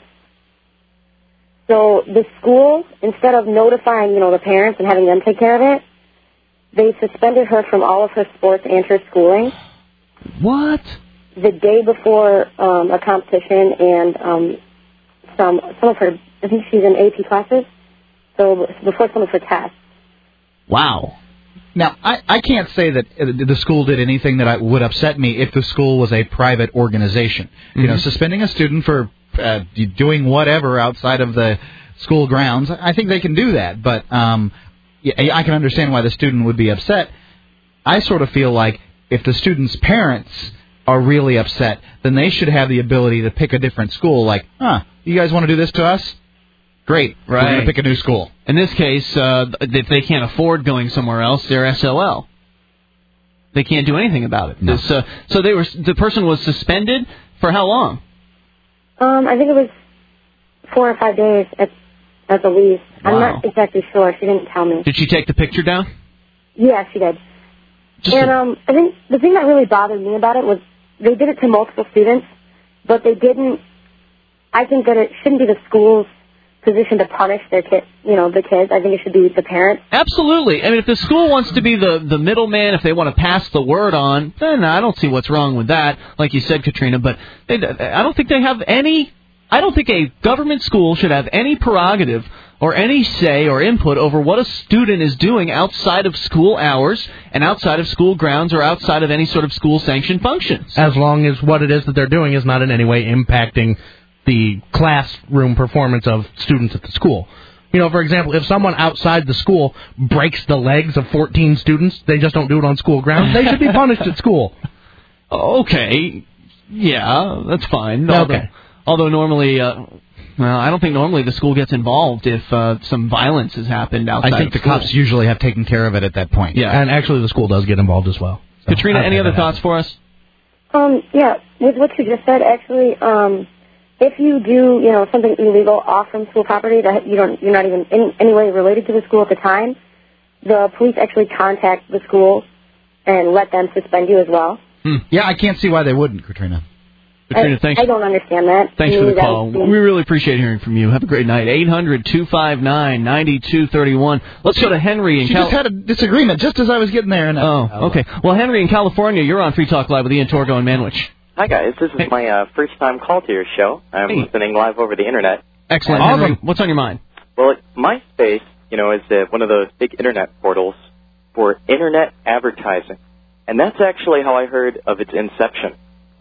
Speaker 17: So the school, instead of notifying, the parents and having them take care of it, they suspended her from all of her sports and her schooling.
Speaker 1: What?
Speaker 17: the day before a competition, and some of her, I think she's in AP classes, so before some of her tests.
Speaker 1: Wow.
Speaker 3: Now, I can't say that the school did anything that would upset me if the school was a private organization. Mm-hmm. You know, suspending a student for doing whatever outside of the school grounds, I think they can do that. But I can understand why the student would be upset. I sort of feel like if the student's parents are really upset, then they should have the ability to pick a different school. Like, you guys want to do this to us? Great. Right. We're going to pick a new school.
Speaker 1: In this case, if they can't afford going somewhere else, they're SOL. They can't do anything about it. No. So the person was suspended for how long?
Speaker 17: I think it was 4 or 5 days at the least. Wow. I'm not exactly sure. She didn't tell me.
Speaker 1: Did she take the picture down?
Speaker 17: Yeah, she did. I think the thing that really bothered me about it was they did it to multiple students, but they didn't. I think that it shouldn't be the school's position to punish their kid, the kids. I think it should be the parents.
Speaker 1: Absolutely. I mean, if the school wants to be the middleman, if they want to pass the word on, then I don't see what's wrong with that, like you said, Katrina. But I don't think they have any. I don't think a government school should have any prerogative or any say or input over what a student is doing outside of school hours and outside of school grounds or outside of any sort of school-sanctioned functions.
Speaker 2: As long as what it is that they're doing is not in any way impacting the classroom performance of students at the school. For example, if someone outside the school breaks the legs of 14 students, they just don't do it on school grounds, they should be punished at school.
Speaker 1: Okay. Yeah, that's fine.
Speaker 2: Okay.
Speaker 1: Although normally, I don't think normally the school gets involved if some violence has happened outside.
Speaker 3: I think the cops usually have taken care of it at that point.
Speaker 2: Yeah, and actually the school does get involved as well.
Speaker 1: So Katrina, any other thoughts for us?
Speaker 17: Yeah, with what you just said, actually, if you do, something illegal off from school property that you're not even in any way related to the school at the time, the police actually contact the school and let them suspend you as well.
Speaker 3: Yeah, I can't see why they wouldn't, Katrina.
Speaker 1: Katrina, thanks.
Speaker 17: I don't understand that.
Speaker 1: Thanks for the call. We really appreciate hearing from you. Have a great night. 800-259-9231. Let's go to Henry in
Speaker 3: California. She just had a disagreement just as I was getting there.
Speaker 1: Okay. Well, Henry in California, you're on Free Talk Live with Ian Torgo and Manwich.
Speaker 18: Hi, guys. This is my first time call to your show. I'm listening live over the Internet.
Speaker 1: Excellent. Henry, what's on your mind?
Speaker 18: Well, MySpace, is one of those big Internet portals for Internet advertising. And that's actually how I heard of its inception.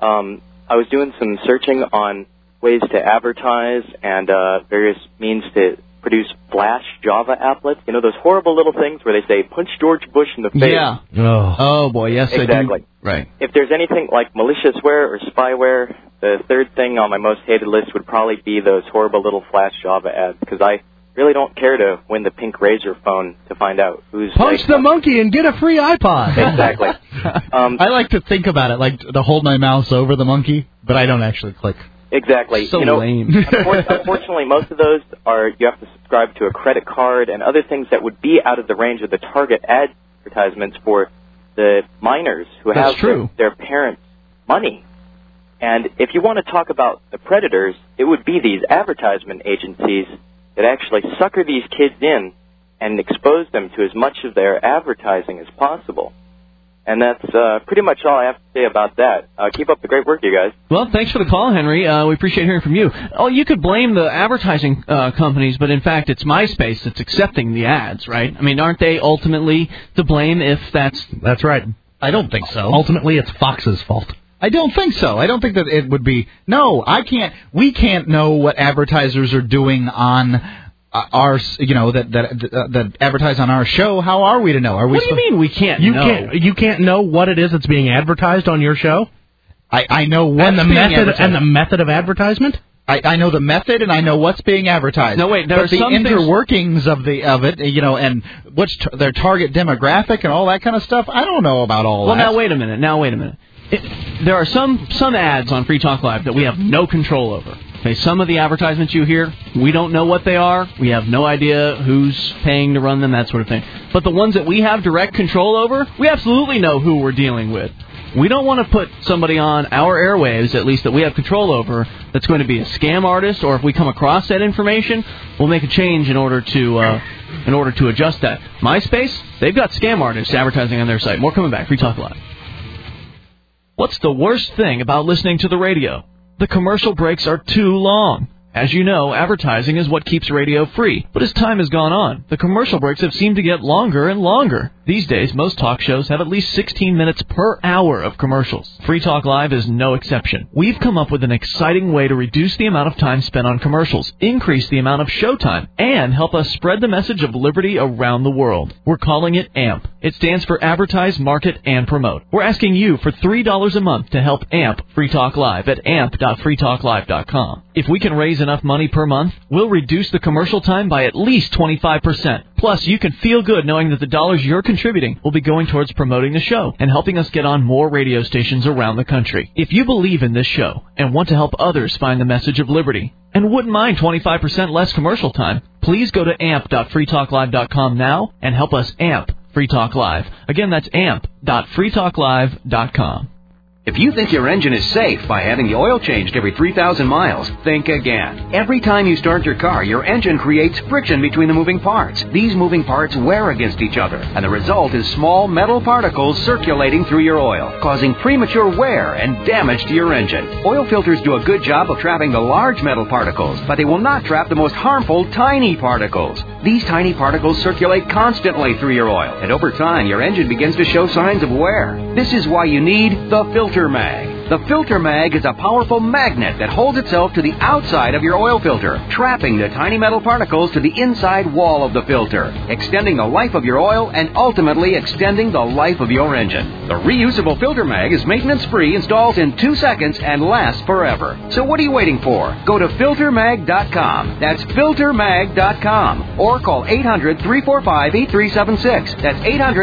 Speaker 18: I was doing some searching on ways to advertise and various means to produce Flash Java applets. Those horrible little things where they say, punch George Bush in the face.
Speaker 1: Yeah. Oh boy, yes,
Speaker 18: exactly.
Speaker 1: I do. Right.
Speaker 18: If there's anything like maliciousware or spyware, the third thing on my most hated list would probably be those horrible little Flash Java ads, because I really don't care to win the pink Razor phone to find out who's...
Speaker 2: Punch the monkey and get a free iPod.
Speaker 18: Exactly.
Speaker 3: I like to think about it, like to hold my mouse over the monkey, but I don't actually click.
Speaker 18: Exactly.
Speaker 1: So lame.
Speaker 18: Unfortunately, most of those you have to subscribe to a credit card and other things that would be out of the range of the target advertisements for the minors who have their parents' money. And if you want to talk about the predators, it would be these advertisement agencies that actually sucker these kids in and expose them to as much of their advertising as possible. And that's pretty much all I have to say about that. Keep up the great work, you guys.
Speaker 1: Well, thanks for the call, Henry. We appreciate hearing from you. Oh, you could blame the advertising companies, but in fact it's MySpace that's accepting the ads, right? I mean, aren't they ultimately to blame if that's...
Speaker 2: That's right.
Speaker 3: I don't think so.
Speaker 2: Ultimately, it's Fox's fault.
Speaker 3: I don't think so. I don't think that it would be... No, I can't... We can't know what advertisers are doing on our... that advertise on our show. How are we to know?
Speaker 1: What do you mean we can't know?
Speaker 2: You can't know what it is that's being advertised on your show?
Speaker 3: I know what's
Speaker 2: and the method of advertisement?
Speaker 3: I know the method and I know what's being advertised.
Speaker 1: No, wait, there are
Speaker 3: the
Speaker 1: some
Speaker 3: interworkings of it, and what's their target demographic and all that kind of stuff. I don't know about all that.
Speaker 1: Well, now wait a minute. There are some ads on Free Talk Live that we have no control over. Okay, some of the advertisements you hear, we don't know what they are. We have no idea who's paying to run them, that sort of thing. But the ones that we have direct control over, we absolutely know who we're dealing with. We don't want to put somebody on our airwaves, at least that we have control over, that's going to be a scam artist, or if we come across that information, we'll make a change in order to adjust that. MySpace, they've got scam artists advertising on their site. More coming back. Free Talk Live. What's the worst thing about listening to the radio? The commercial breaks are too long. As you know, advertising is what keeps radio free. But as time has gone on, the commercial breaks have seemed to get longer and longer. These days, most talk shows have at least 16 minutes per hour of commercials. Free Talk Live is no exception. We've come up with an exciting way to reduce the amount of time spent on commercials, increase the amount of showtime, and help us spread the message of liberty around the world. We're calling it AMP. It stands for Advertise, Market, and Promote. We're asking you for $3 a month to help AMP Free Talk Live at amp.freetalklive.com. If we can raise enough money per month, we'll reduce the commercial time by at least 25%. Plus, you can feel good knowing that the dollars you're contributing will be going towards promoting the show and helping us get on more radio stations around the country. If you believe in this show and want to help others find the message of liberty and wouldn't mind 25% less commercial time, please go to amp.freetalklive.com now and help us amp Free Talk Live. Again, that's amp.freetalklive.com.
Speaker 19: If you think your engine is safe by having the oil changed every 3,000 miles, think again. Every time you start your car, your engine creates friction between the moving parts. These moving parts wear against each other, and the result is small metal particles circulating through your oil, causing premature wear and damage to your engine. Oil filters do a good job of trapping the large metal particles, but they will not trap the most harmful tiny particles. These tiny particles circulate constantly through your oil, and over time, your engine begins to show signs of wear. This is why you need the Filter Mag. The Filter Mag is a powerful magnet that holds itself to the outside of your oil filter, trapping the tiny metal particles to the inside wall of the filter, extending the life of your oil and ultimately extending the life of your engine. The reusable Filter Mag is maintenance-free, installs in 2 seconds, and lasts forever. So what are you waiting for? Go to FilterMag.com. That's FilterMag.com. Or call 800-345-8376. That's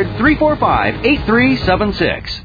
Speaker 19: 800-345-8376.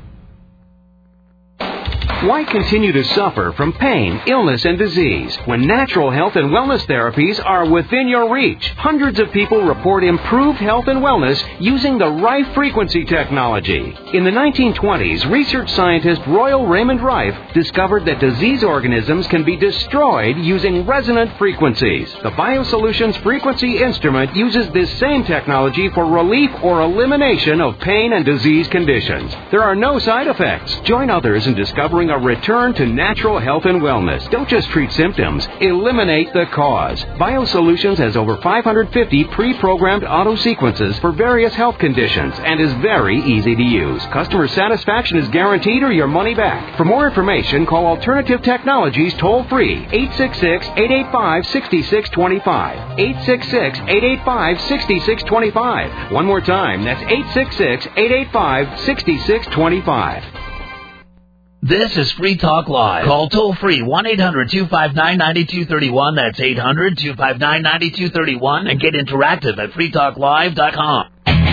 Speaker 19: Why continue to suffer from pain, illness, and disease when natural health and wellness therapies are within your reach? Hundreds of people report improved health and wellness using the Rife frequency technology. In the 1920s, research scientist Royal Raymond Rife discovered that disease organisms can be destroyed using resonant frequencies. The BioSolutions frequency instrument uses this same technology for relief or elimination of pain and disease conditions. There are no side effects. Join others in discovering a return to natural health and wellness. Don't just treat symptoms. Eliminate the cause. BioSolutions has over 550 pre-programmed auto sequences for various health conditions and is very easy to use. Customer satisfaction is guaranteed or your money back. For more information, call Alternative Technologies toll-free 866-885-6625. 866-885-6625. One more time, that's 866-885-6625.
Speaker 9: This is Free Talk Live. Call toll-free 1-800-259-9231. That's 800-259-9231. And get interactive at freetalklive.com.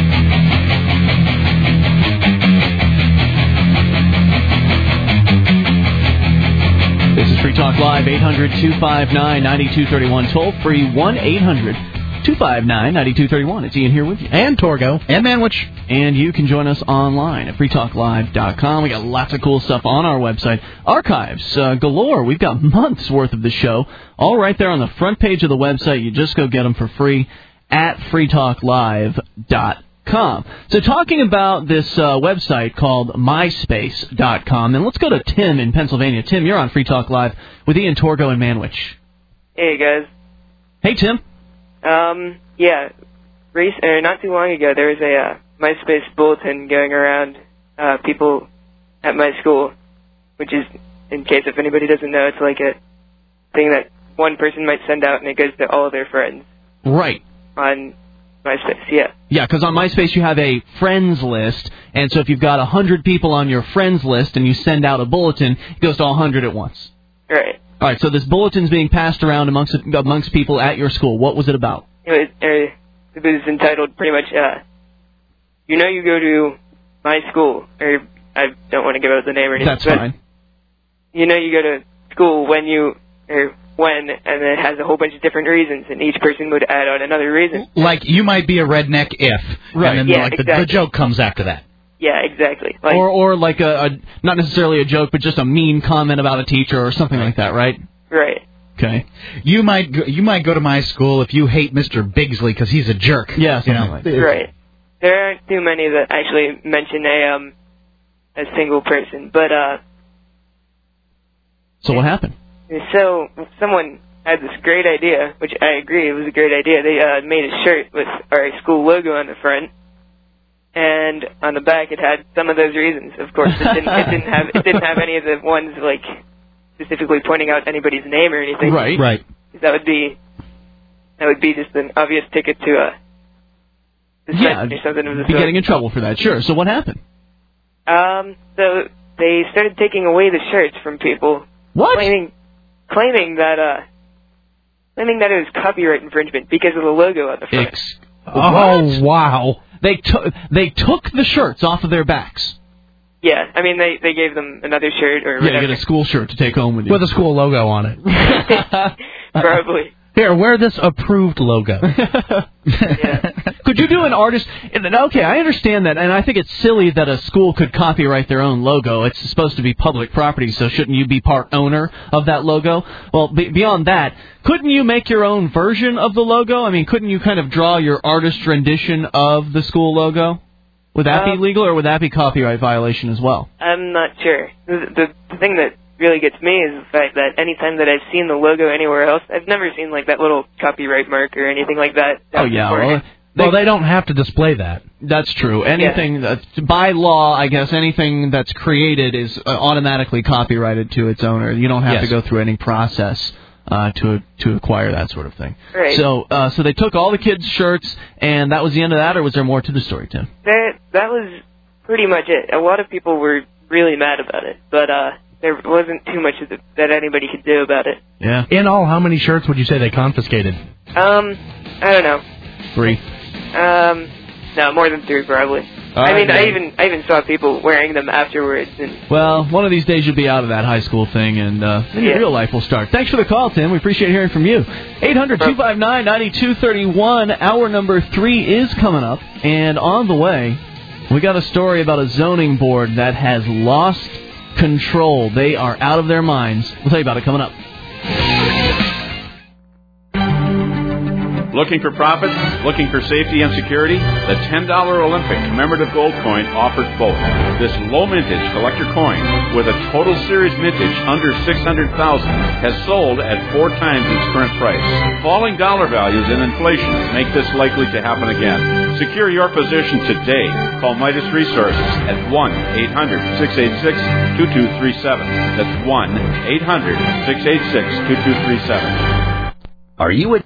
Speaker 1: This is Free Talk Live, 800-259-9231. Toll-free 1-800-259-9231. It's Ian here with you.
Speaker 2: And Torgo.
Speaker 3: And Manwich.
Speaker 1: And you can join us online at freetalklive.com. We got lots of cool stuff on our website. Archives galore. We've got months worth of the show all right there on the front page of the website. You just go get them for free at freetalklive.com. So talking about this website called myspace.com, and let's go to Tim in Pennsylvania. Tim, you're on Free Talk Live with Ian, Torgo, and Manwich.
Speaker 20: Hey, guys.
Speaker 1: Hey, Tim.
Speaker 20: Yeah, not too long ago, there was a MySpace bulletin going around people at my school, which is, in case if anybody doesn't know, it's like a thing that one person might send out and it goes to all of their friends.
Speaker 1: Right.
Speaker 20: On MySpace, yeah.
Speaker 1: Yeah, because on MySpace you have a friends list, and so if you've got 100 people on your friends list and you send out a bulletin, it goes to all 100 at once.
Speaker 20: Right.
Speaker 1: All right, so this bulletin's being passed around amongst people at your school. What was it about?
Speaker 20: It was entitled pretty much, you go to my school, or I don't want to give out the name or anything.
Speaker 1: That's fine.
Speaker 20: You go to school when, and then it has a whole bunch of different reasons, and each person would add on another reason.
Speaker 3: Like, you might be a redneck if.
Speaker 1: Right.
Speaker 3: And then the joke comes after that.
Speaker 20: Yeah, exactly. Like,
Speaker 1: or like a not necessarily a joke, but just a mean comment about a teacher or something like that, right?
Speaker 20: Right.
Speaker 1: Okay.
Speaker 3: You might go to my school if you hate Mr. Bigsley because he's a jerk.
Speaker 1: Yeah, something like that.
Speaker 20: Right. There aren't too many that actually mention a single person. But
Speaker 1: so what happened?
Speaker 20: So someone had this great idea, which I agree it was a great idea. They made a shirt with our school logo on the front, and on the back it had some of those reasons. Of course, it didn't have any of the ones like specifically pointing out anybody's name or anything.
Speaker 2: Right.
Speaker 20: That would be just an obvious ticket to suspension or something of the
Speaker 1: be
Speaker 20: sort.
Speaker 1: Getting in trouble for that. Sure. So what happened?
Speaker 20: So they started taking away the shirts from people.
Speaker 1: What?
Speaker 20: Claiming that it was copyright infringement because of the logo on the front.
Speaker 2: Oh, wow.
Speaker 1: They took the shirts off of their backs.
Speaker 20: Yeah, I mean, they gave them another shirt or whatever.
Speaker 1: Yeah, get a school shirt to take home with you.
Speaker 2: With a school logo on it.
Speaker 20: Probably.
Speaker 2: Here, wear this approved logo.
Speaker 1: Could you do an artist... Okay, I understand that, and I think it's silly that a school could copyright their own logo. It's supposed to be public property, so shouldn't you be part owner of that logo? Well, beyond that, couldn't you make your own version of the logo? I mean, couldn't you kind of draw your artist rendition of the school logo? Would that be legal, or would that be copyright violation as well?
Speaker 20: I'm not sure. The thing that really gets me is the fact that anytime that I've seen the logo anywhere else, I've never seen like that little copyright mark or anything like that.
Speaker 1: Oh yeah,
Speaker 2: well, they don't have to display that.
Speaker 1: That's true. Anything by law, I guess, anything that's created is automatically copyrighted to its owner. You don't have to go through any process to acquire that sort of thing.
Speaker 20: Right.
Speaker 1: So they took all the kids' shirts, and that was the end of that, or was there more to the story, Tim?
Speaker 20: That was pretty much it. A lot of people were really mad about it, but there wasn't too much that anybody could do about it.
Speaker 1: Yeah.
Speaker 2: In all, how many shirts would you say they confiscated?
Speaker 20: I don't know.
Speaker 1: 3.
Speaker 20: No, more than 3 probably. I even saw people wearing them afterwards. And
Speaker 1: well, one of these days you'll be out of that high school thing, and maybe real life will start. Thanks for the call, Tim. We appreciate hearing from you. 800-259-9231. Hour number 3 is coming up, and on the way, we got a story about a zoning board that has lost control. They are out of their minds. We'll tell you about it coming up.
Speaker 5: Looking for profits? Looking for safety and security? The $10 Olympic commemorative gold coin offers both. This low mintage collector coin with a total series mintage under $600,000 has sold at 4 times its current price. Falling dollar values and inflation make this likely to happen again. Secure your position today. Call Midas Resources at 1-800-686-2237. That's 1-800-686-2237.
Speaker 9: Are you a